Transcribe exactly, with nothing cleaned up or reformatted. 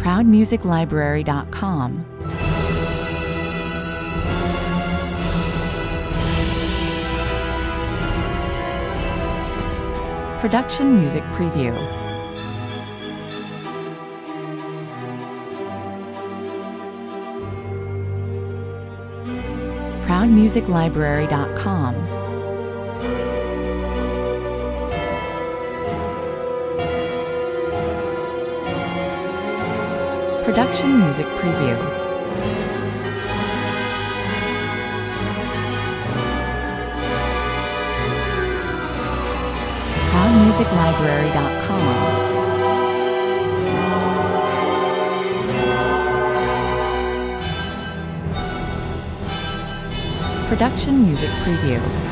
proud music library dot com. Production Music Preview. proud music library dot com. Production Music Preview. proud music library dot com. Production Music Preview.